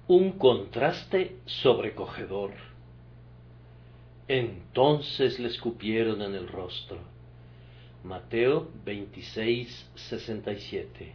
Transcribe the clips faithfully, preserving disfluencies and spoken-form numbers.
Un contraste sobrecogedor. Entonces le escupieron en el rostro. Mateo veintiséis, sesenta y siete.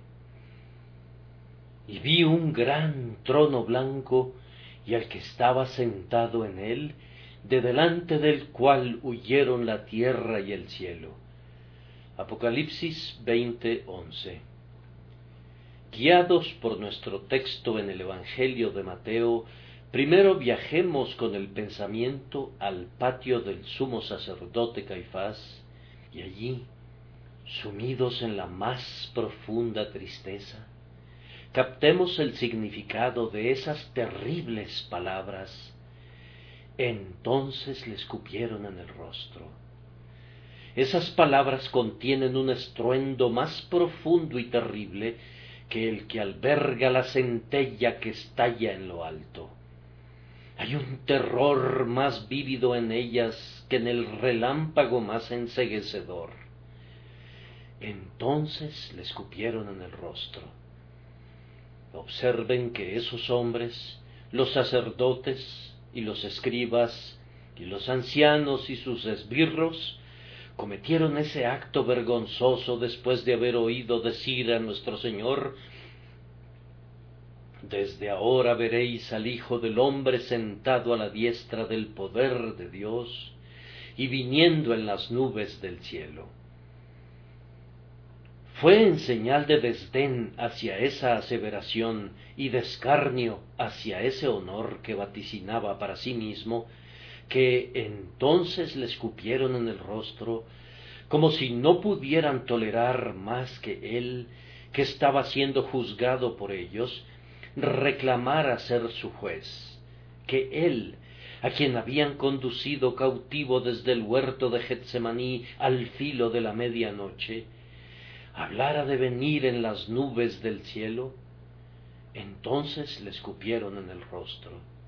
Y vi un gran trono blanco y al que estaba sentado en él, de delante del cual huyeron la tierra y el cielo. Apocalipsis veinte, once. Guiados por nuestro texto en el Evangelio de Mateo, primero viajemos con el pensamiento al patio del sumo sacerdote Caifás, y allí, sumidos en la más profunda tristeza, captemos el significado de esas terribles palabras. Entonces le escupieron en el rostro. Esas palabras contienen un estruendo más profundo y terrible que el que alberga la centella que estalla en lo alto. Hay un terror más vívido en ellas que en el relámpago más enceguecedor. Entonces le escupieron en el rostro. Observen que esos hombres, los sacerdotes y los escribas y los ancianos y sus esbirros, cometieron ese acto vergonzoso después de haber oído decir a nuestro Señor: desde ahora veréis al Hijo del Hombre sentado a la diestra del poder de Dios y viniendo en las nubes del cielo. Fue en señal de desdén hacia esa aseveración y de escarnio hacia ese honor que vaticinaba para sí mismo, que entonces le escupieron en el rostro, como si no pudieran tolerar más que él, que estaba siendo juzgado por ellos, reclamara ser su juez, que él, a quien habían conducido cautivo desde el huerto de Getsemaní al filo de la medianoche, hablara de venir en las nubes del cielo. Entonces le escupieron en el rostro.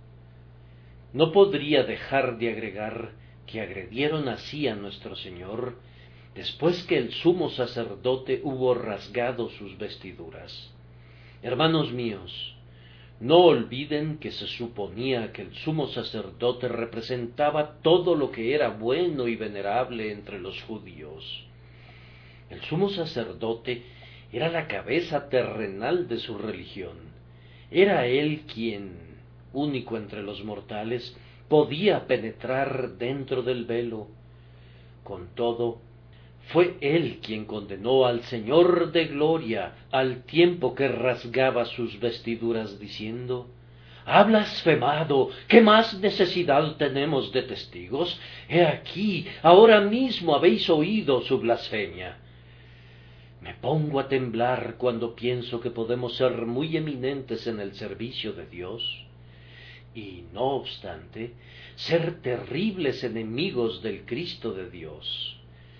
No podría dejar de agregar que agredieron así a nuestro Señor después que el sumo sacerdote hubo rasgado sus vestiduras. Hermanos míos, no olviden que se suponía que el sumo sacerdote representaba todo lo que era bueno y venerable entre los judíos. El sumo sacerdote era la cabeza terrenal de su religión. Era él quien, único entre los mortales, podía penetrar dentro del velo. Con todo, fue él quien condenó al Señor de gloria al tiempo que rasgaba sus vestiduras, diciendo: «¡Ha blasfemado! ¿Qué más necesidad tenemos de testigos? He aquí, ahora mismo habéis oído su blasfemia». Me pongo a temblar cuando pienso que podemos ser muy eminentes en el servicio de Dios y, no obstante, ser terribles enemigos del Cristo de Dios.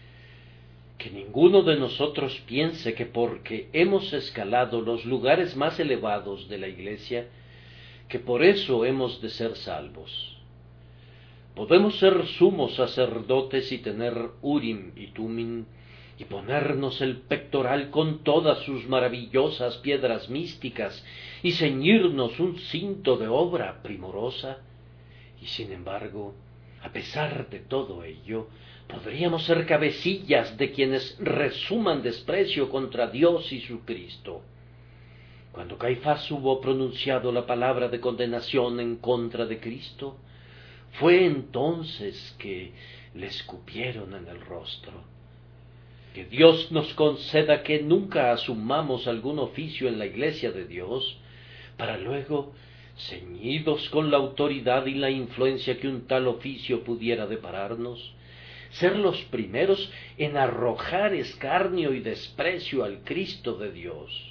Que ninguno de nosotros piense que porque hemos escalado los lugares más elevados de la Iglesia, que por eso hemos de ser salvos. Podemos ser sumos sacerdotes y tener Urim y Tumim, y ponernos el pectoral con todas sus maravillosas piedras místicas, y ceñirnos un cinto de obra primorosa, y sin embargo, a pesar de todo ello, podríamos ser cabecillas de quienes resuman desprecio contra Dios y su Cristo. Cuando Caifás hubo pronunciado la palabra de condenación en contra de Cristo, fue entonces que le escupieron en el rostro. Que Dios nos conceda que nunca asumamos algún oficio en la Iglesia de Dios, para luego, ceñidos con la autoridad y la influencia que un tal oficio pudiera depararnos, ser los primeros en arrojar escarnio y desprecio al Cristo de Dios.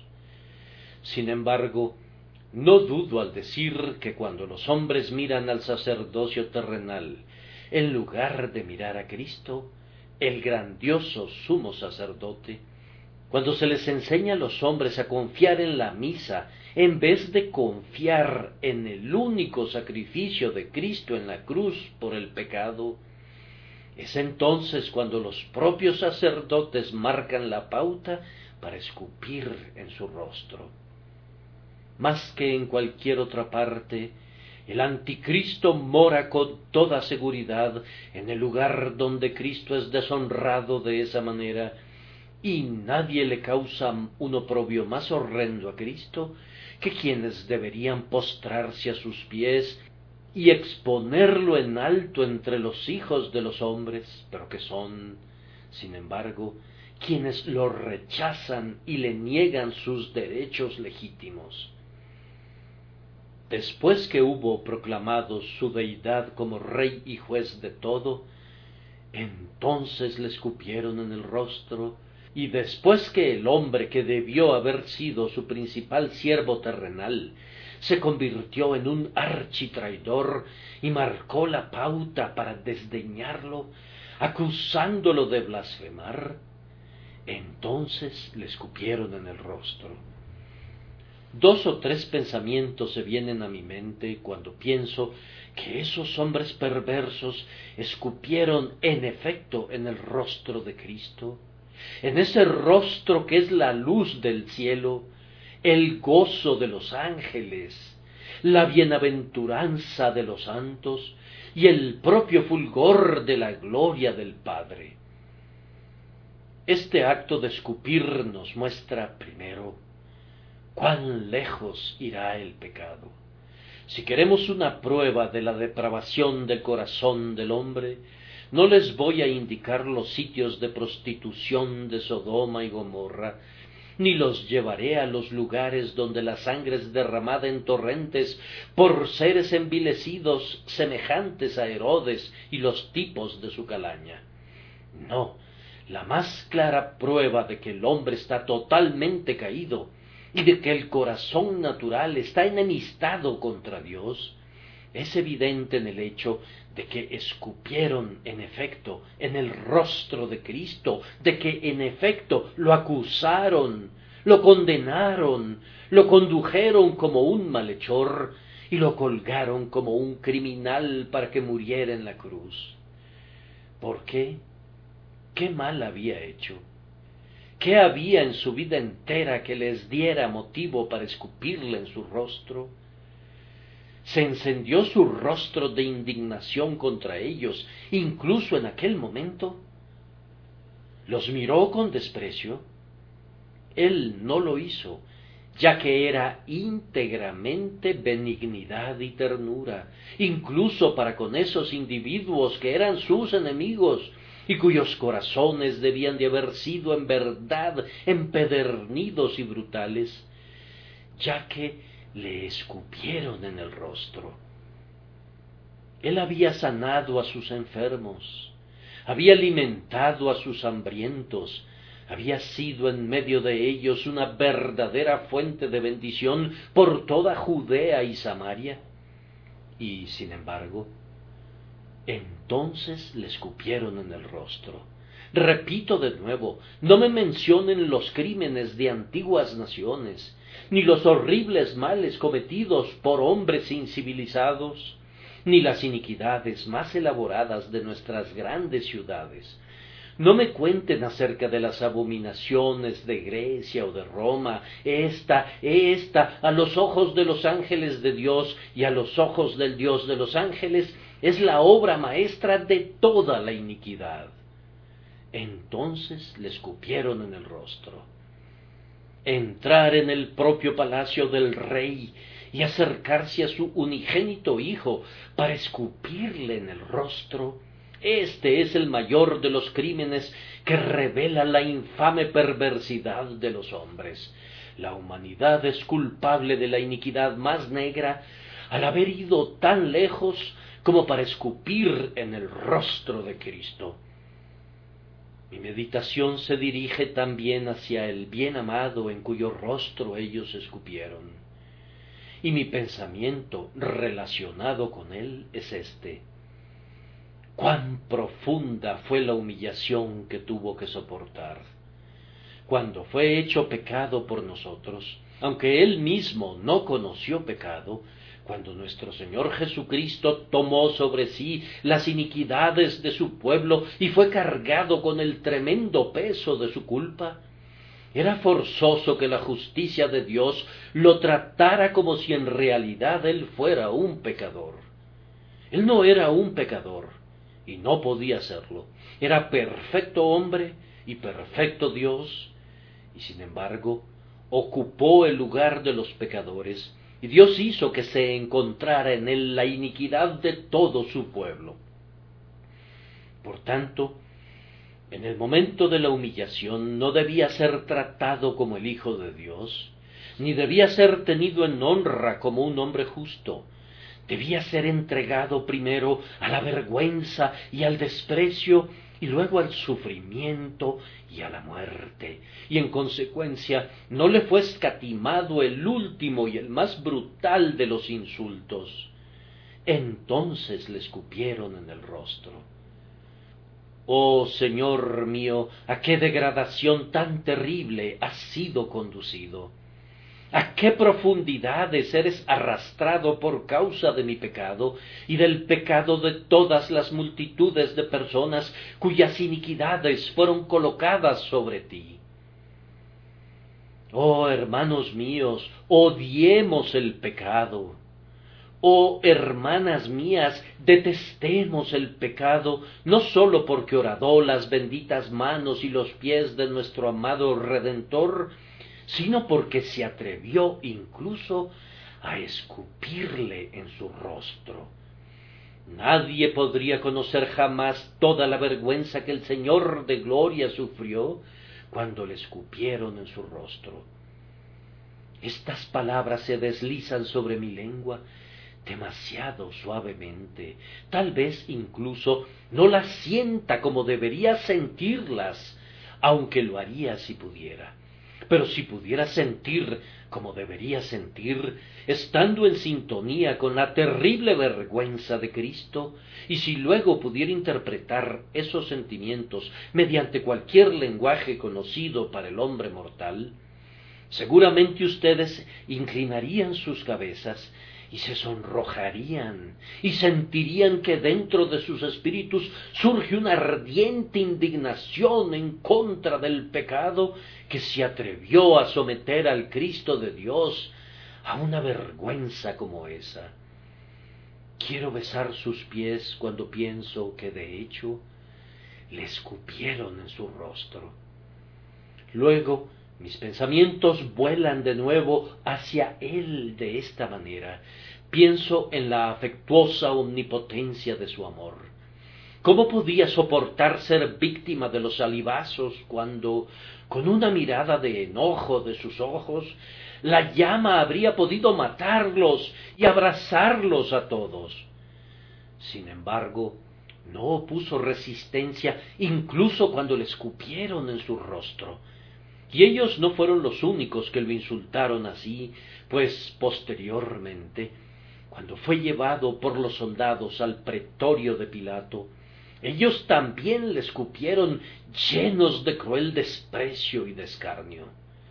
Sin embargo, no dudo al decir que cuando los hombres miran al sacerdocio terrenal, en lugar de mirar a Cristo, el grandioso sumo sacerdote, cuando se les enseña a los hombres a confiar en la misa, en vez de confiar en el único sacrificio de Cristo en la cruz por el pecado, es entonces cuando los propios sacerdotes marcan la pauta para escupir en su rostro. Más que en cualquier otra parte, el anticristo mora con toda seguridad en el lugar donde Cristo es deshonrado de esa manera, y nadie le causa un oprobio más horrendo a Cristo que quienes deberían postrarse a sus pies y exponerlo en alto entre los hijos de los hombres, pero que son, sin embargo, quienes lo rechazan y le niegan sus derechos legítimos. Después que hubo proclamado su deidad como rey y juez de todo, entonces le escupieron en el rostro, y después que el hombre que debió haber sido su principal siervo terrenal se convirtió en un architraidor y marcó la pauta para desdeñarlo, acusándolo de blasfemar, entonces le escupieron en el rostro. Dos o tres pensamientos se vienen a mi mente cuando pienso que esos hombres perversos escupieron en efecto en el rostro de Cristo, en ese rostro que es la luz del cielo, el gozo de los ángeles, la bienaventuranza de los santos y el propio fulgor de la gloria del Padre. Este acto de escupir nos muestra primero cuán lejos irá el pecado. Si queremos una prueba de la depravación del corazón del hombre, no les voy a indicar los sitios de prostitución de Sodoma y Gomorra, ni los llevaré a los lugares donde la sangre es derramada en torrentes por seres envilecidos semejantes a Herodes y los tipos de su calaña. No, la más clara prueba de que el hombre está totalmente caído y de que el corazón natural está enemistado contra Dios, es evidente en el hecho de que escupieron en efecto en el rostro de Cristo, de que en efecto lo acusaron, lo condenaron, lo condujeron como un malhechor y lo colgaron como un criminal para que muriera en la cruz. ¿Por qué? ¿Qué mal había hecho? ¿Qué había en su vida entera que les diera motivo para escupirle en su rostro? Se encendió su rostro de indignación contra ellos, incluso en aquel momento. ¿Los miró con desprecio? Él no lo hizo, ya que era íntegramente benignidad y ternura, incluso para con esos individuos que eran sus enemigos, y cuyos corazones debían de haber sido en verdad empedernidos y brutales, ya que le escupieron en el rostro. Él había sanado a sus enfermos, había alimentado a sus hambrientos, había sido en medio de ellos una verdadera fuente de bendición por toda Judea y Samaria, y sin embargo, entonces le escupieron en el rostro. Repito de nuevo, no me mencionen los crímenes de antiguas naciones, ni los horribles males cometidos por hombres incivilizados, ni las iniquidades más elaboradas de nuestras grandes ciudades. No me cuenten acerca de las abominaciones de Grecia o de Roma. Esta, esta, a los ojos de los ángeles de Dios y a los ojos del Dios de los ángeles, es la obra maestra de toda la iniquidad. Entonces le escupieron en el rostro. Entrar en el propio palacio del rey y acercarse a su unigénito hijo para escupirle en el rostro, este es el mayor de los crímenes que revela la infame perversidad de los hombres. La humanidad es culpable de la iniquidad más negra al haber ido tan lejos como para escupir en el rostro de Cristo. Mi meditación se dirige también hacia el bien amado en cuyo rostro ellos escupieron. Y mi pensamiento relacionado con él es este: cuán profunda fue la humillación que tuvo que soportar. Cuando fue hecho pecado por nosotros, aunque él mismo no conoció pecado, cuando nuestro Señor Jesucristo tomó sobre sí las iniquidades de su pueblo y fue cargado con el tremendo peso de su culpa, Era forzoso que la justicia de Dios lo tratara como si en realidad él fuera un pecador. Él no era un pecador, y no podía serlo. Era perfecto hombre y perfecto Dios, y sin embargo ocupó el lugar de los pecadores, y Dios hizo que se encontrara en él la iniquidad de todo su pueblo. Por tanto, en el momento de la humillación no debía ser tratado como el Hijo de Dios, ni debía ser tenido en honra como un hombre justo. Debía ser entregado primero a la vergüenza y al desprecio, y luego al sufrimiento y a la muerte, y en consecuencia no le fue escatimado el último y el más brutal de los insultos. Entonces le escupieron en el rostro. Oh Señor mío, ¿a qué degradación tan terrible has sido conducido? ¿A qué profundidades eres arrastrado por causa de mi pecado y del pecado de todas las multitudes de personas cuyas iniquidades fueron colocadas sobre ti? Oh hermanos míos, odiemos el pecado. Oh hermanas mías, detestemos el pecado, no sólo porque horadó las benditas manos y los pies de nuestro amado Redentor, sino porque se atrevió incluso a escupirle en su rostro. Nadie podría conocer jamás toda la vergüenza que el Señor de gloria sufrió cuando le escupieron en su rostro. Estas palabras se deslizan sobre mi lengua demasiado suavemente, tal vez incluso no las sienta como debería sentirlas, aunque lo haría si pudiera. Pero si pudiera sentir como debería sentir, estando en sintonía con la terrible vergüenza de Cristo, y si luego pudiera interpretar esos sentimientos mediante cualquier lenguaje conocido para el hombre mortal, seguramente ustedes inclinarían sus cabezas y se sonrojarían y sentirían que dentro de sus espíritus surge una ardiente indignación en contra del pecado que se atrevió a someter al Cristo de Dios a una vergüenza como esa. Quiero besar sus pies cuando pienso que de hecho le escupieron en su rostro. Luego mis pensamientos vuelan de nuevo hacia él de esta manera. Pienso en la afectuosa omnipotencia de su amor. ¿Cómo podía soportar ser víctima de los salivazos cuando, con una mirada de enojo de sus ojos, la llama habría podido matarlos y abrazarlos a todos? Sin embargo, no opuso resistencia incluso cuando le escupieron en su rostro. Y ellos no fueron los únicos que lo insultaron así, pues posteriormente, cuando fue llevado por los soldados al pretorio de Pilato, ellos también le escupieron llenos de cruel desprecio y de escarnio.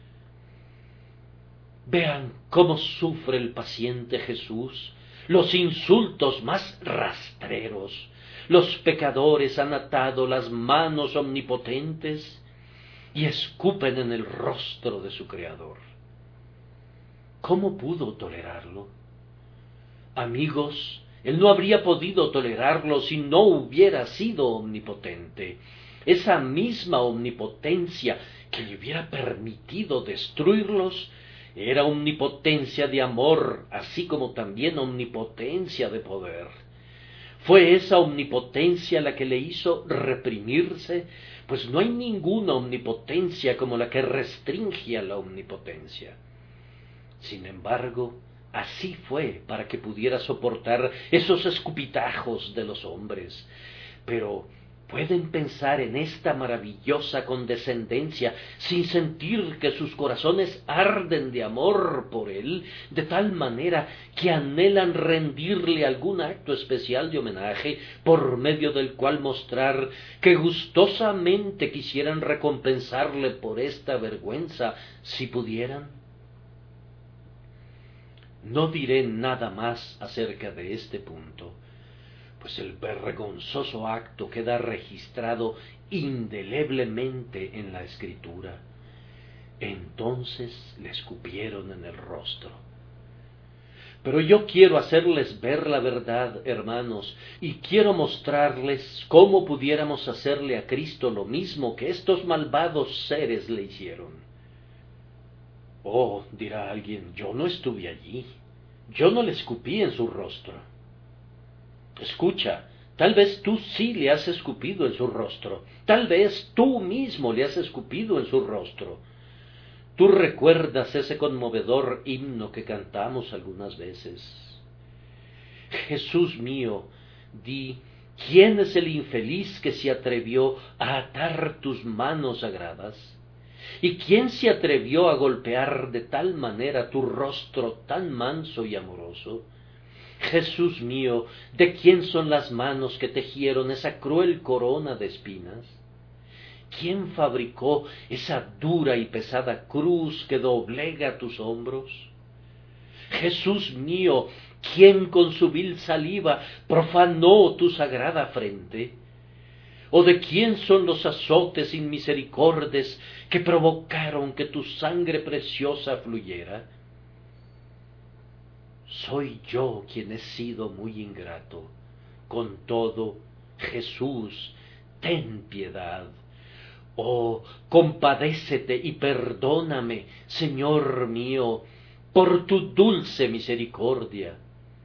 Vean cómo sufre el paciente Jesús los insultos más rastreros. Los pecadores han atado las manos omnipotentes y escupen en el rostro de su Creador. ¿Cómo pudo tolerarlo? Amigos, él no habría podido tolerarlo si no hubiera sido omnipotente. Esa misma omnipotencia que le hubiera permitido destruirlos era omnipotencia de amor, así como también omnipotencia de poder. Fue esa omnipotencia la que le hizo reprimirse, pues no hay ninguna omnipotencia como la que restringe a la omnipotencia. Sin embargo, así fue para que pudiera soportar esos escupitajos de los hombres. Pero ¿pueden pensar en esta maravillosa condescendencia sin sentir que sus corazones arden de amor por él, de tal manera que anhelan rendirle algún acto especial de homenaje por medio del cual mostrar que gustosamente quisieran recompensarle por esta vergüenza si pudieran? No diré nada más acerca de este punto, pues el vergonzoso acto queda registrado indeleblemente en la Escritura. Entonces le escupieron en el rostro. Pero yo quiero hacerles ver la verdad, hermanos, y quiero mostrarles cómo pudiéramos hacerle a Cristo lo mismo que estos malvados seres le hicieron. Oh, dirá alguien, yo no estuve allí, yo no le escupí en su rostro. Escucha, tal vez tú sí le has escupido en su rostro, tal vez tú mismo le has escupido en su rostro. Tú recuerdas ese conmovedor himno que cantamos algunas veces. Jesús mío, di, ¿quién es el infeliz que se atrevió a atar tus manos sagradas? ¿Y quién se atrevió a golpear de tal manera tu rostro tan manso y amoroso? Jesús mío, ¿de quién son las manos que tejieron esa cruel corona de espinas? ¿Quién fabricó esa dura y pesada cruz que doblega tus hombros? Jesús mío, ¿quién con su vil saliva profanó tu sagrada frente? ¿O de quién son los azotes inmisericordes que provocaron que tu sangre preciosa fluyera? Soy yo quien he sido muy ingrato. Con todo, Jesús, ten piedad. Oh, compadécete y perdóname, Señor mío, por tu dulce misericordia.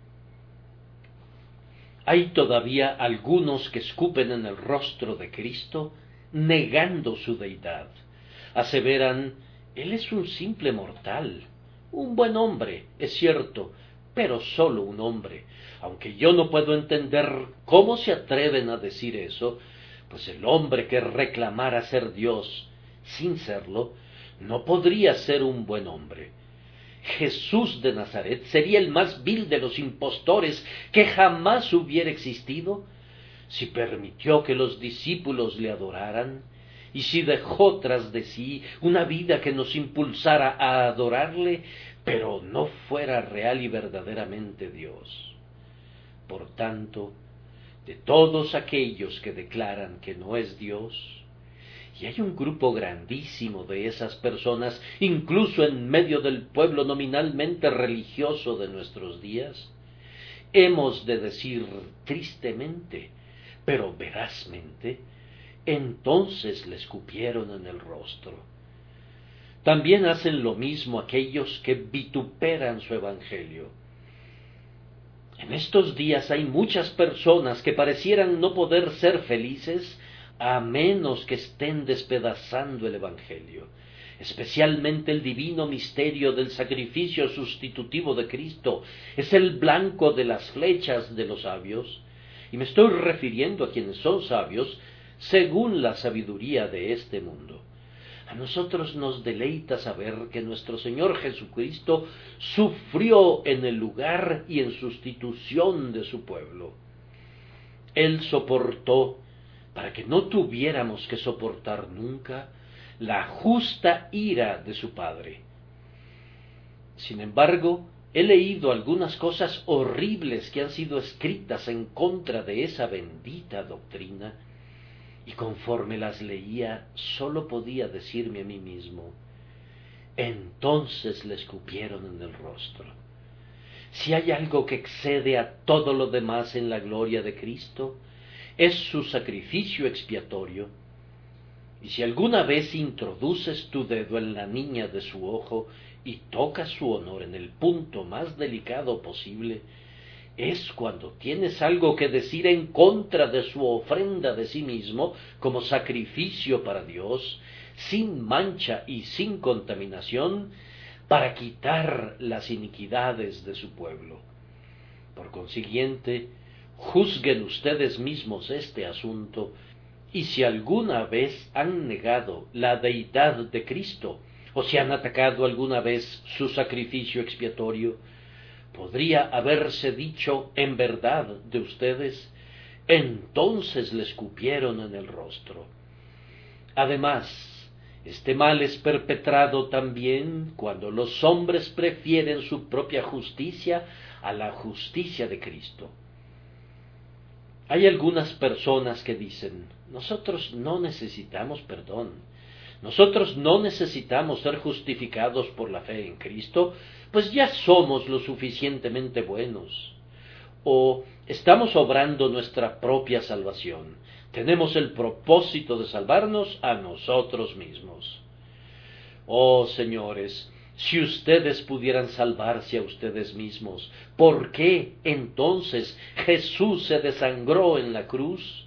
Hay todavía algunos que escupen en el rostro de Cristo, negando su deidad. Aseveran, Él es un simple mortal, un buen hombre, es cierto, pero solo un hombre. Aunque yo no puedo entender cómo se atreven a decir eso, pues el hombre que reclamara ser Dios sin serlo, no podría ser un buen hombre. Jesús de Nazaret sería el más vil de los impostores que jamás hubiera existido, si permitió que los discípulos le adoraran, y si dejó tras de sí una vida que nos impulsara a adorarle, pero no fuera real y verdaderamente Dios. Por tanto, de todos aquellos que declaran que no es Dios, y hay un grupo grandísimo de esas personas, incluso en medio del pueblo nominalmente religioso de nuestros días, hemos de decir tristemente, pero verazmente, entonces le escupieron en el rostro. También hacen lo mismo aquellos que vituperan su evangelio. En estos días hay muchas personas que parecieran no poder ser felices a menos que estén despedazando el evangelio, especialmente el divino misterio del sacrificio sustitutivo de Cristo. Es el blanco de las flechas de los sabios, y me estoy refiriendo a quienes son sabios según la sabiduría de este mundo. A nosotros nos deleita saber que nuestro Señor Jesucristo sufrió en el lugar y en sustitución de su pueblo. Él soportó, para que no tuviéramos que soportar nunca, la justa ira de su Padre. Sin embargo, he leído algunas cosas horribles que han sido escritas en contra de esa bendita doctrina, y conforme las leía, sólo podía decirme a mí mismo, entonces le escupieron en el rostro. Si hay algo que excede a todo lo demás en la gloria de Cristo, es su sacrificio expiatorio. Y si alguna vez introduces tu dedo en la niña de su ojo y tocas su honor en el punto más delicado posible, es cuando tienes algo que decir en contra de su ofrenda de sí mismo como sacrificio para Dios, sin mancha y sin contaminación, para quitar las iniquidades de su pueblo. Por consiguiente, juzguen ustedes mismos este asunto, y si alguna vez han negado la deidad de Cristo, o si han atacado alguna vez su sacrificio expiatorio, podría haberse dicho en verdad de ustedes, entonces le escupieron en el rostro. Además, este mal es perpetrado también cuando los hombres prefieren su propia justicia a la justicia de Cristo. Hay algunas personas que dicen, nosotros no necesitamos perdón, Nosotros no necesitamos ser justificados por la fe en Cristo, pues ya somos lo suficientemente buenos. O estamos obrando nuestra propia salvación. Tenemos el propósito de salvarnos a nosotros mismos. Oh, señores, si ustedes pudieran salvarse a ustedes mismos, ¿por qué entonces Jesús se desangró en la cruz?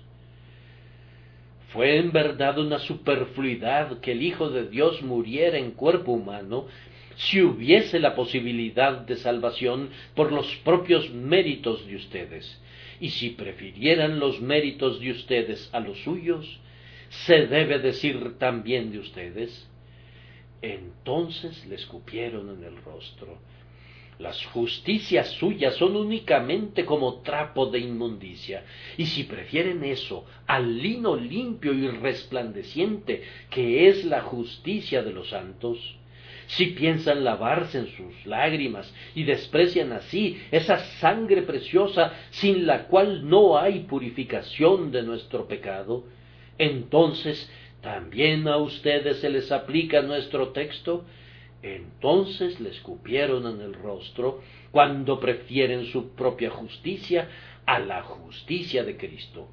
Fue en verdad una superfluidad que el Hijo de Dios muriera en cuerpo humano, si hubiese la posibilidad de salvación por los propios méritos de ustedes, y si prefirieran los méritos de ustedes a los suyos, se debe decir también de ustedes. Entonces le escupieron en el rostro. Las justicias suyas son únicamente como trapo de inmundicia, y si prefieren eso al lino limpio y resplandeciente que es la justicia de los santos, si piensan lavarse en sus lágrimas y desprecian así esa sangre preciosa sin la cual no hay purificación de nuestro pecado, entonces también a ustedes se les aplica nuestro texto. Entonces le escupieron en el rostro cuando prefieren su propia justicia a la justicia de Cristo.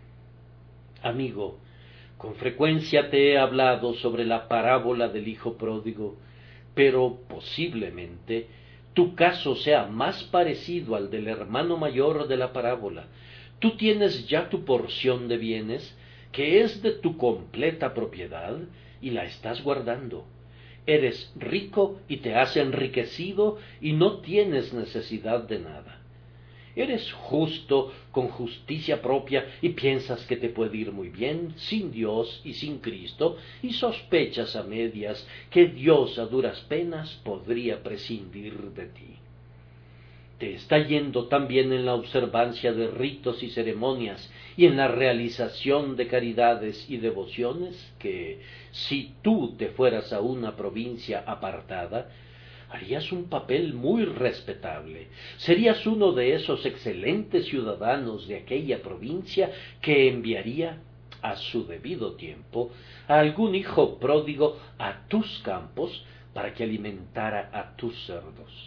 Amigo, con frecuencia te he hablado sobre la parábola del hijo pródigo, pero posiblemente tu caso sea más parecido al del hermano mayor de la parábola. Tú tienes ya tu porción de bienes, que es de tu completa propiedad, y la estás guardando. Eres rico y te has enriquecido y no tienes necesidad de nada. Eres justo con justicia propia y piensas que te puede ir muy bien sin Dios y sin Cristo, y sospechas a medias que Dios a duras penas podría prescindir de ti. Te está yendo tan bien en la observancia de ritos y ceremonias y en la realización de caridades y devociones que, si tú te fueras a una provincia apartada, harías un papel muy respetable. Serías uno de esos excelentes ciudadanos de aquella provincia que enviaría, a su debido tiempo, a algún hijo pródigo a tus campos para que alimentara a tus cerdos.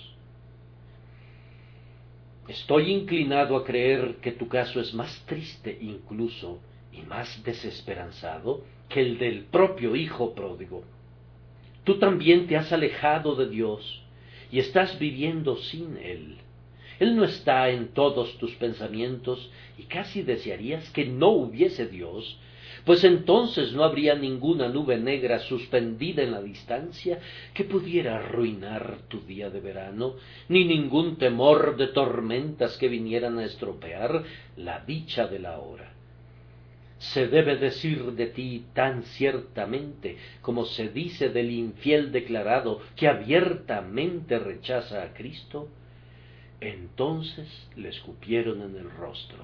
Estoy inclinado a creer que tu caso es más triste incluso y más desesperanzado que el del propio hijo pródigo. Tú también te has alejado de Dios y estás viviendo sin Él. Él no está en todos tus pensamientos y casi desearías que no hubiese Dios, pues entonces no habría ninguna nube negra suspendida en la distancia que pudiera arruinar tu día de verano, ni ningún temor de tormentas que vinieran a estropear la dicha de la hora. Se debe decir de ti tan ciertamente como se dice del infiel declarado que abiertamente rechaza a Cristo. Entonces le escupieron en el rostro.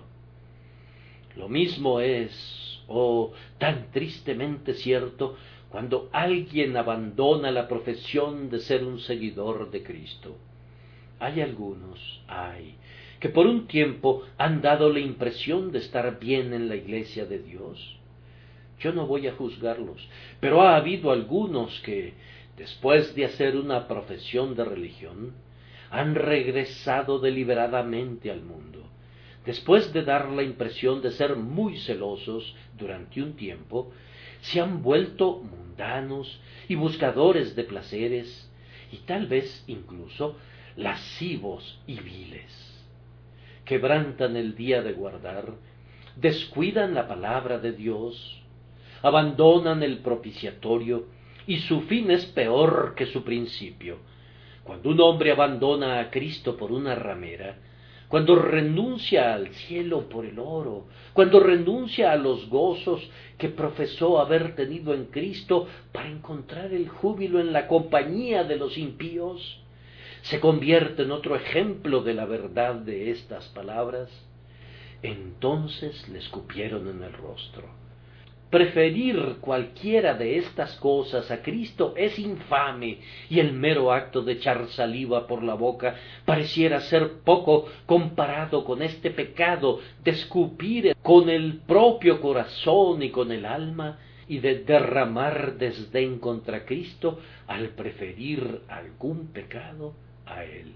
Lo mismo es, oh, tan tristemente cierto, cuando alguien abandona la profesión de ser un seguidor de Cristo. Hay algunos, hay, que por un tiempo han dado la impresión de estar bien en la iglesia de Dios. Yo no voy a juzgarlos, pero ha habido algunos que, después de hacer una profesión de religión, han regresado deliberadamente al mundo. Después de dar la impresión de ser muy celosos durante un tiempo, se han vuelto mundanos y buscadores de placeres, y tal vez incluso lascivos y viles. Quebrantan el día de guardar, descuidan la palabra de Dios, abandonan el propiciatorio, y su fin es peor que su principio. Cuando un hombre abandona a Cristo por una ramera, cuando renuncia al cielo por el oro, cuando renuncia a los gozos que profesó haber tenido en Cristo para encontrar el júbilo en la compañía de los impíos, se convierte en otro ejemplo de la verdad de estas palabras. Entonces le escupieron en el rostro. Preferir cualquiera de estas cosas a Cristo es infame, y el mero acto de echar saliva por la boca pareciera ser poco comparado con este pecado de escupir con el propio corazón y con el alma y de derramar desdén contra Cristo al preferir algún pecado a Él.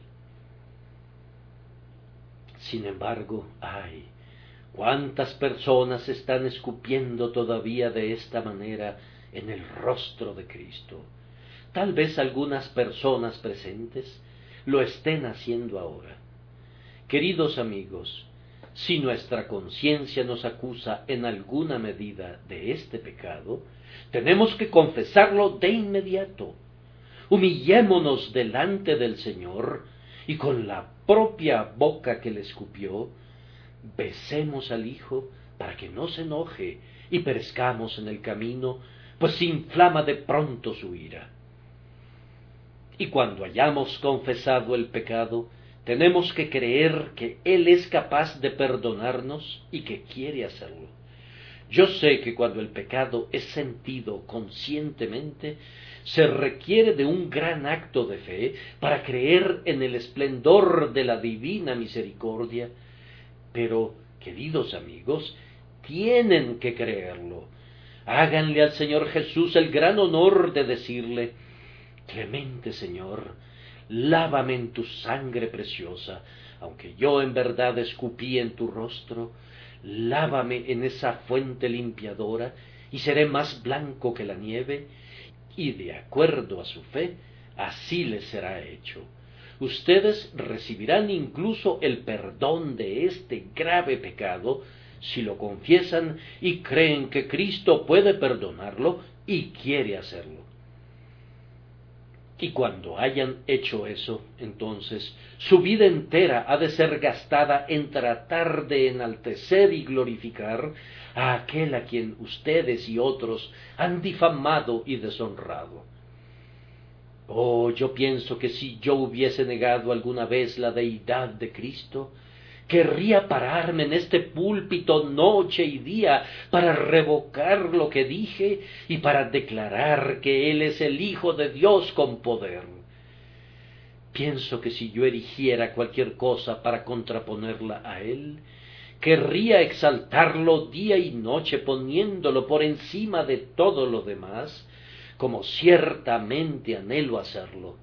Sin embargo, ay, cuántas personas están escupiendo todavía de esta manera en el rostro de Cristo. Tal vez algunas personas presentes lo estén haciendo ahora. Queridos amigos, si nuestra conciencia nos acusa en alguna medida de este pecado, tenemos que confesarlo de inmediato. Humillémonos delante del Señor y con la propia boca que le escupió, besemos al Hijo para que no se enoje y perezcamos en el camino, pues inflama de pronto su ira. Y cuando hayamos confesado el pecado, tenemos que creer que Él es capaz de perdonarnos y que quiere hacerlo. Yo sé que cuando el pecado es sentido conscientemente, se requiere de un gran acto de fe para creer en el esplendor de la divina misericordia, pero, queridos amigos, tienen que creerlo. Háganle al Señor Jesús el gran honor de decirle: clemente Señor, lávame en tu sangre preciosa, aunque yo en verdad escupí en tu rostro, lávame en esa fuente limpiadora, y seré más blanco que la nieve, y de acuerdo a su fe, así les será hecho. Ustedes recibirán incluso el perdón de este grave pecado, si lo confiesan y creen que Cristo puede perdonarlo y quiere hacerlo. Y cuando hayan hecho eso, entonces, su vida entera ha de ser gastada en tratar de enaltecer y glorificar a aquel a quien ustedes y otros han difamado y deshonrado. Oh, yo pienso que si yo hubiese negado alguna vez la deidad de Cristo, querría pararme en este púlpito noche y día para revocar lo que dije y para declarar que Él es el Hijo de Dios con poder. Pienso que si yo erigiera cualquier cosa para contraponerla a Él, querría exaltarlo día y noche poniéndolo por encima de todo lo demás, como ciertamente anhelo hacerlo.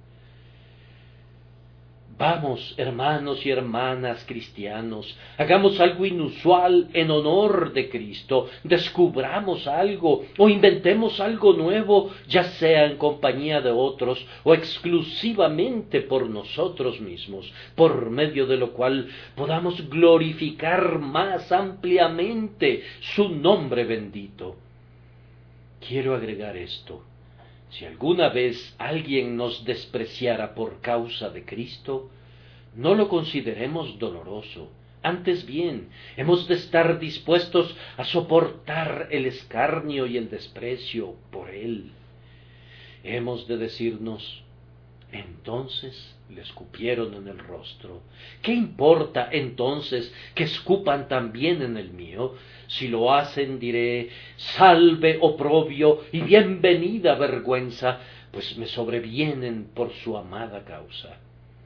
Vamos, hermanos y hermanas cristianos, hagamos algo inusual en honor de Cristo, descubramos algo o inventemos algo nuevo, ya sea en compañía de otros o exclusivamente por nosotros mismos, por medio de lo cual podamos glorificar más ampliamente su nombre bendito. Quiero agregar esto. Si alguna vez alguien nos despreciara por causa de Cristo, no lo consideremos doloroso. Antes bien, hemos de estar dispuestos a soportar el escarnio y el desprecio por Él. Hemos de decirnos: entonces le escupieron en el rostro. ¿Qué importa entonces que escupan también en el mío? Si lo hacen, diré: salve oprobio y bienvenida vergüenza, pues me sobrevienen por su amada causa.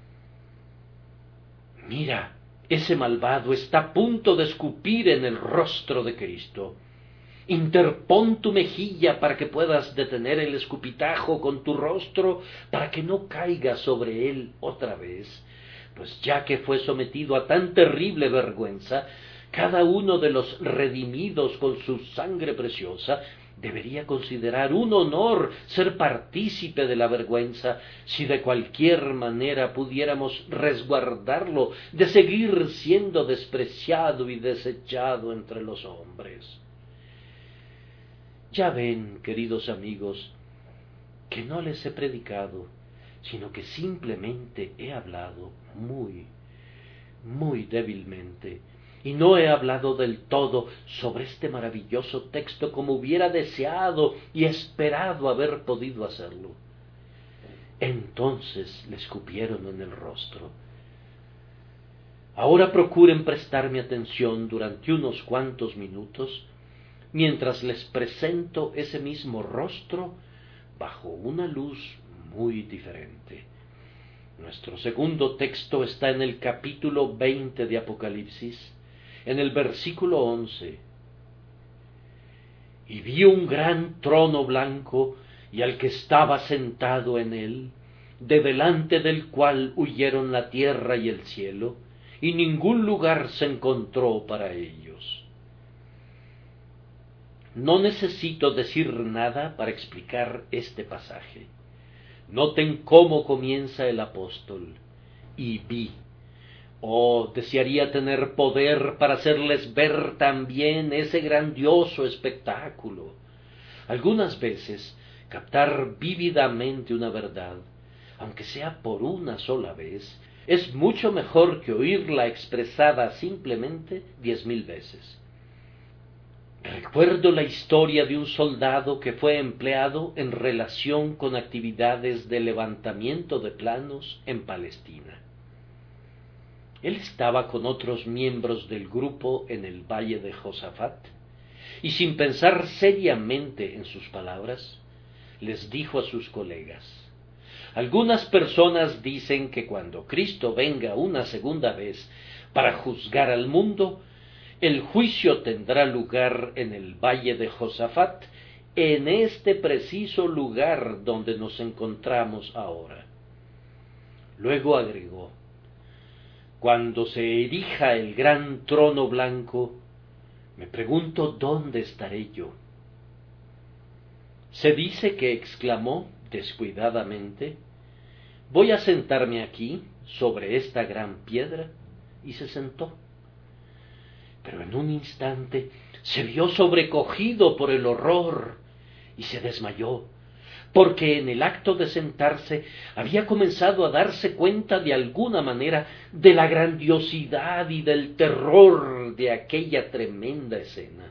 Mira, ese malvado está a punto de escupir en el rostro de Cristo. Interpón tu mejilla para que puedas detener el escupitajo con tu rostro, para que no caiga sobre él otra vez, pues ya que fue sometido a tan terrible vergüenza, cada uno de los redimidos con su sangre preciosa debería considerar un honor ser partícipe de la vergüenza, si de cualquier manera pudiéramos resguardarlo de seguir siendo despreciado y desechado entre los hombres. Ya ven, queridos amigos, que no les he predicado, sino que simplemente he hablado muy, muy débilmente, y no he hablado del todo sobre este maravilloso texto como hubiera deseado y esperado haber podido hacerlo. Entonces le escupieron en el rostro. Ahora procuren prestarme atención durante unos cuantos minutos, mientras les presento ese mismo rostro bajo una luz muy diferente. Nuestro segundo texto está en el capítulo veinte de Apocalipsis, en el versículo once. Y vi un gran trono blanco, y al que estaba sentado en él, de delante del cual huyeron la tierra y el cielo, y ningún lugar se encontró para ellos. No necesito decir nada para explicar este pasaje. Noten cómo comienza el apóstol. Y vi. Oh, desearía tener poder para hacerles ver también ese grandioso espectáculo. Algunas veces, captar vívidamente una verdad, aunque sea por una sola vez, es mucho mejor que oírla expresada simplemente diez mil veces. Recuerdo la historia de un soldado que fue empleado en relación con actividades de levantamiento de planos en Palestina. Él estaba con otros miembros del grupo en el valle de Josafat, y sin pensar seriamente en sus palabras, les dijo a sus colegas: algunas personas dicen que cuando Cristo venga una segunda vez para juzgar al mundo, el juicio tendrá lugar en el valle de Josafat, en este preciso lugar donde nos encontramos ahora. Luego agregó: cuando se erija el gran trono blanco, me pregunto dónde estaré yo. Se dice que exclamó descuidadamente: voy a sentarme aquí, sobre esta gran piedra, y se sentó. Pero en un instante se vio sobrecogido por el horror y se desmayó, porque en el acto de sentarse había comenzado a darse cuenta de alguna manera de la grandiosidad y del terror de aquella tremenda escena.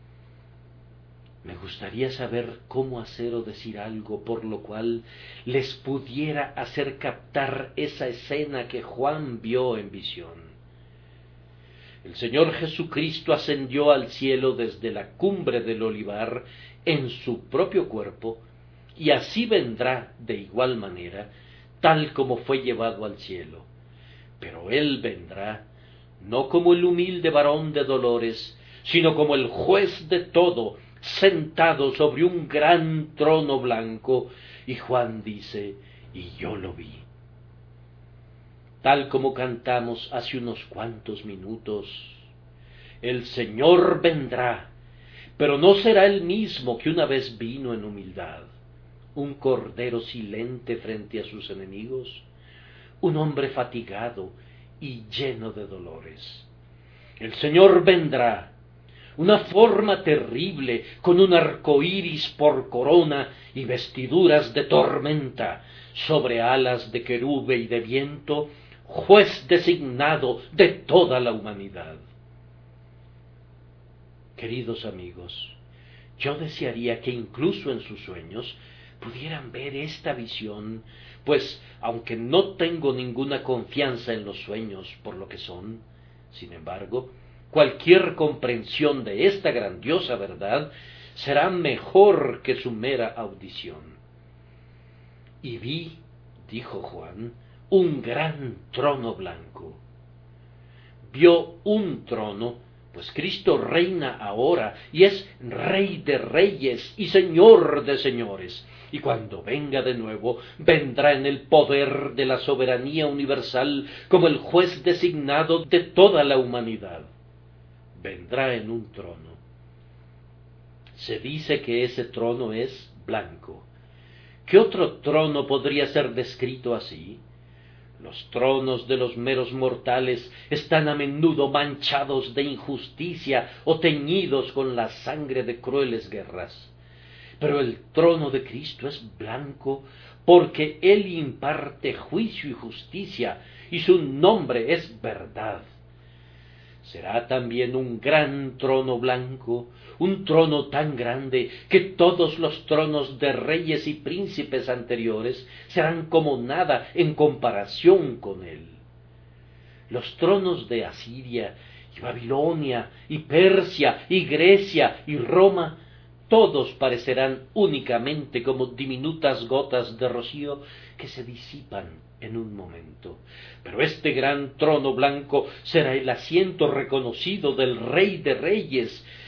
Me gustaría saber cómo hacer o decir algo por lo cual les pudiera hacer captar esa escena que Juan vio en visión. El Señor Jesucristo ascendió al cielo desde la cumbre del olivar en su propio cuerpo, y así vendrá de igual manera, tal como fue llevado al cielo. Pero Él vendrá, no como el humilde varón de dolores, sino como el juez de todo, sentado sobre un gran trono blanco. Y Juan dice: y yo lo vi. Tal como cantamos hace unos cuantos minutos, el Señor vendrá, pero no será el mismo que una vez vino en humildad, un cordero silente frente a sus enemigos, un hombre fatigado y lleno de dolores. El Señor vendrá, una forma terrible, con un arco iris por corona y vestiduras de tormenta, sobre alas de querube y de viento, juez designado de toda la humanidad. Queridos amigos, yo desearía que incluso en sus sueños pudieran ver esta visión, pues aunque no tengo ninguna confianza en los sueños por lo que son, sin embargo, cualquier comprensión de esta grandiosa verdad será mejor que su mera audición. Y vi, dijo Juan, un gran trono blanco. Vio un trono, pues Cristo reina ahora y es Rey de reyes y Señor de señores, y cuando venga de nuevo, vendrá en el poder de la soberanía universal como el juez designado de toda la humanidad. Vendrá en un trono. Se dice que ese trono es blanco. ¿Qué otro trono podría ser descrito así? Los tronos de los meros mortales están a menudo manchados de injusticia o teñidos con la sangre de crueles guerras. Pero el trono de Cristo es blanco porque Él imparte juicio y justicia, y su nombre es verdad. Será también un gran trono blanco, un trono tan grande que todos los tronos de reyes y príncipes anteriores serán como nada en comparación con él. Los tronos de Asiria y Babilonia y Persia y Grecia y Roma, todos parecerán únicamente como diminutas gotas de rocío que se disipan en un momento. Pero este gran trono blanco será el asiento reconocido del Rey de Reyes,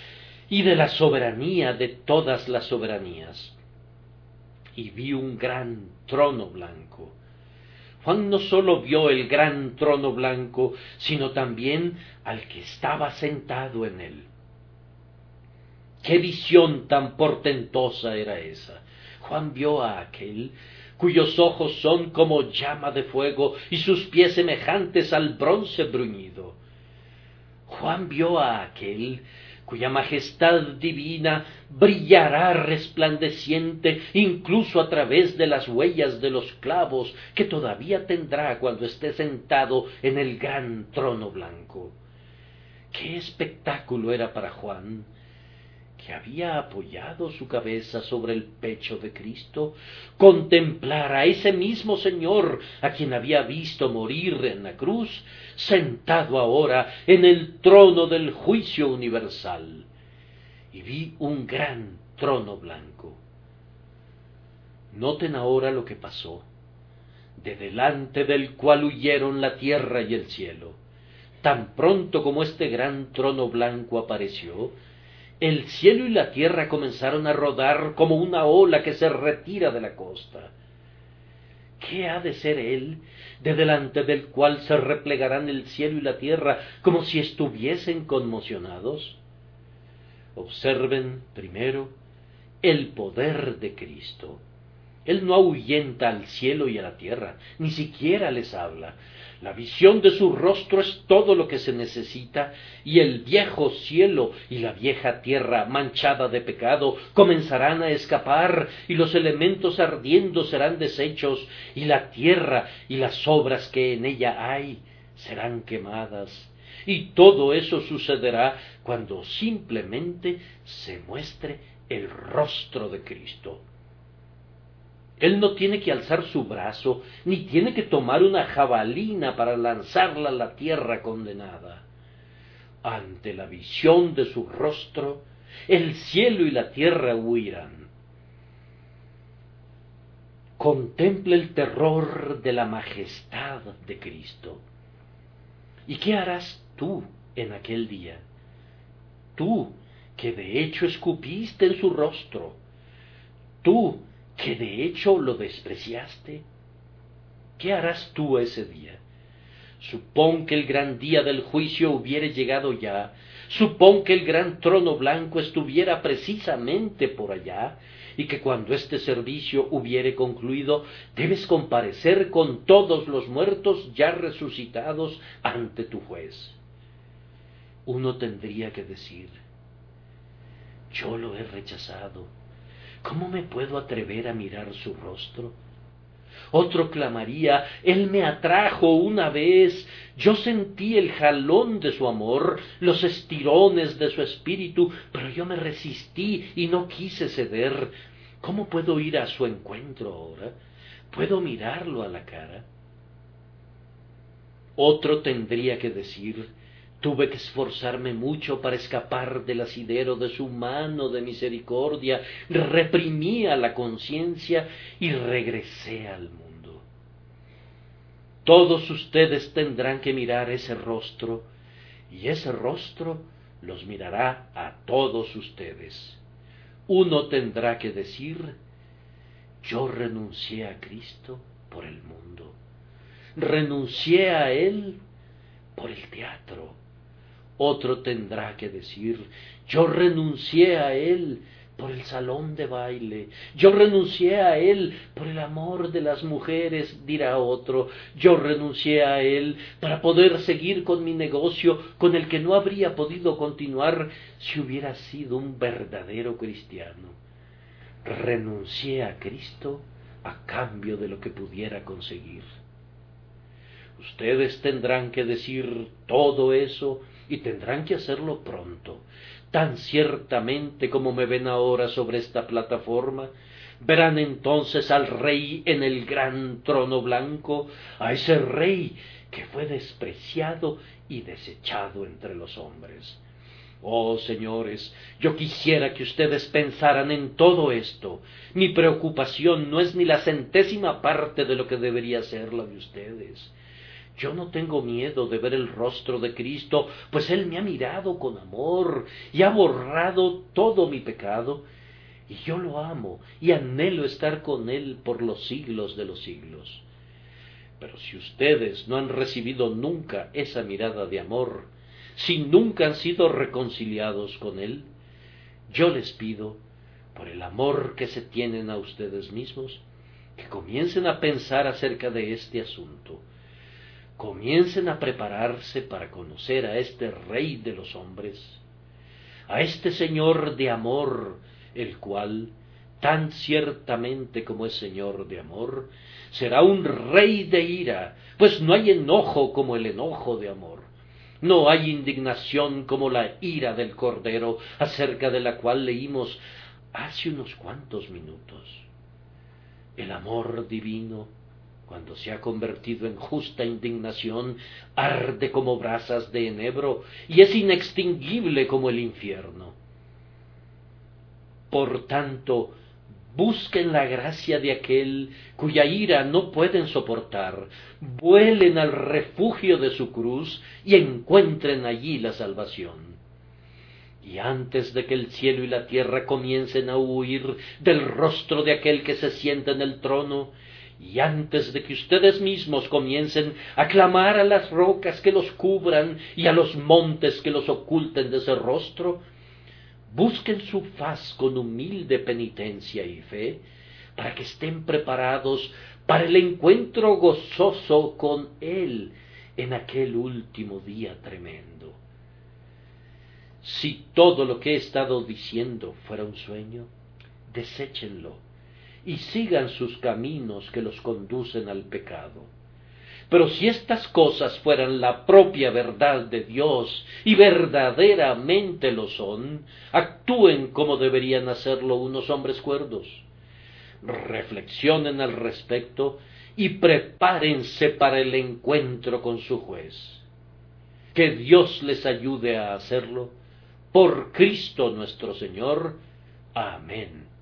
y de la soberanía de todas las soberanías. Y vi un gran trono blanco. Juan no sólo vio el gran trono blanco, sino también al que estaba sentado en él. ¡Qué visión tan portentosa era esa! Juan vio a aquel cuyos ojos son como llama de fuego y sus pies semejantes al bronce bruñido. Juan vio a aquel cuya majestad divina brillará resplandeciente incluso a través de las huellas de los clavos que todavía tendrá cuando esté sentado en el gran trono blanco. ¡Qué espectáculo era para Juan, que había apoyado su cabeza sobre el pecho de Cristo, contemplar a ese mismo Señor a quien había visto morir en la cruz, sentado ahora en el trono del juicio universal? Y vi un gran trono blanco. Noten ahora lo que pasó, de delante del cual huyeron la tierra y el cielo. Tan pronto como este gran trono blanco apareció, el cielo y la tierra comenzaron a rodar como una ola que se retira de la costa. ¿Qué ha de ser él, de delante del cual se replegarán el cielo y la tierra como si estuviesen conmocionados? Observen, primero, el poder de Cristo. Él no ahuyenta al cielo y a la tierra, ni siquiera les habla. La visión de su rostro es todo lo que se necesita, y el viejo cielo y la vieja tierra manchada de pecado comenzarán a escapar, y los elementos ardiendo serán deshechos, y la tierra y las obras que en ella hay serán quemadas. Y todo eso sucederá cuando simplemente se muestre el rostro de Cristo. Él no tiene que alzar su brazo, ni tiene que tomar una jabalina para lanzarla a la tierra condenada. Ante la visión de su rostro, el cielo y la tierra huirán. Contemple el terror de la majestad de Cristo. ¿Y qué harás tú en aquel día? Tú, que de hecho escupiste en su rostro. Tú, que de hecho lo despreciaste. ¿Qué harás tú ese día? Supón que el gran día del juicio hubiere llegado ya, supón que el gran trono blanco estuviera precisamente por allá, y que cuando este servicio hubiere concluido, debes comparecer con todos los muertos ya resucitados ante tu juez. Uno tendría que decir: yo lo he rechazado. ¿Cómo me puedo atrever a mirar su rostro? Otro clamaría: Él me atrajo una vez, yo sentí el jalón de su amor, los estirones de su espíritu, pero yo me resistí y no quise ceder. ¿Cómo puedo ir a su encuentro ahora? ¿Puedo mirarlo a la cara? Otro tendría que decir: tuve que esforzarme mucho para escapar del asidero de su mano de misericordia, reprimí a la conciencia y regresé al mundo. Todos ustedes tendrán que mirar ese rostro, y ese rostro los mirará a todos ustedes. Uno tendrá que decir: yo renuncié a Cristo por el mundo, renuncié a Él por el teatro. Otro tendrá que decir: yo renuncié a Él por el salón de baile, yo renuncié a Él por el amor de las mujeres, dirá otro, yo renuncié a Él para poder seguir con mi negocio, con el que no habría podido continuar si hubiera sido un verdadero cristiano. Renuncié a Cristo a cambio de lo que pudiera conseguir. Ustedes tendrán que decir todo eso, y tendrán que hacerlo pronto. Tan ciertamente como me ven ahora sobre esta plataforma, verán entonces al Rey en el gran trono blanco, a ese Rey que fue despreciado y desechado entre los hombres. Oh, señores, yo quisiera que ustedes pensaran en todo esto. Mi preocupación no es ni la centésima parte de lo que debería ser la de ustedes. Yo no tengo miedo de ver el rostro de Cristo, pues Él me ha mirado con amor y ha borrado todo mi pecado, y yo lo amo y anhelo estar con Él por los siglos de los siglos. Pero si ustedes no han recibido nunca esa mirada de amor, si nunca han sido reconciliados con Él, yo les pido, por el amor que se tienen a ustedes mismos, que comiencen a pensar acerca de este asunto. Comiencen a prepararse para conocer a este Rey de los hombres, a este Señor de amor, el cual, tan ciertamente como es Señor de amor, será un Rey de ira, pues no hay enojo como el enojo de amor. No hay indignación como la ira del Cordero, acerca de la cual leímos hace unos cuantos minutos. El amor divino, cuando se ha convertido en justa indignación, arde como brasas de enebro y es inextinguible como el infierno. Por tanto, busquen la gracia de aquel cuya ira no pueden soportar, vuelen al refugio de su cruz y encuentren allí la salvación. Y antes de que el cielo y la tierra comiencen a huir del rostro de aquel que se sienta en el trono, y antes de que ustedes mismos comiencen a clamar a las rocas que los cubran y a los montes que los oculten de ese rostro, busquen su faz con humilde penitencia y fe, para que estén preparados para el encuentro gozoso con Él en aquel último día tremendo. Si todo lo que he estado diciendo fuera un sueño, deséchenlo y sigan sus caminos que los conducen al pecado. Pero si estas cosas fueran la propia verdad de Dios, y verdaderamente lo son, actúen como deberían hacerlo unos hombres cuerdos. Reflexionen al respecto y prepárense para el encuentro con su juez. Que Dios les ayude a hacerlo, por Cristo nuestro Señor. Amén.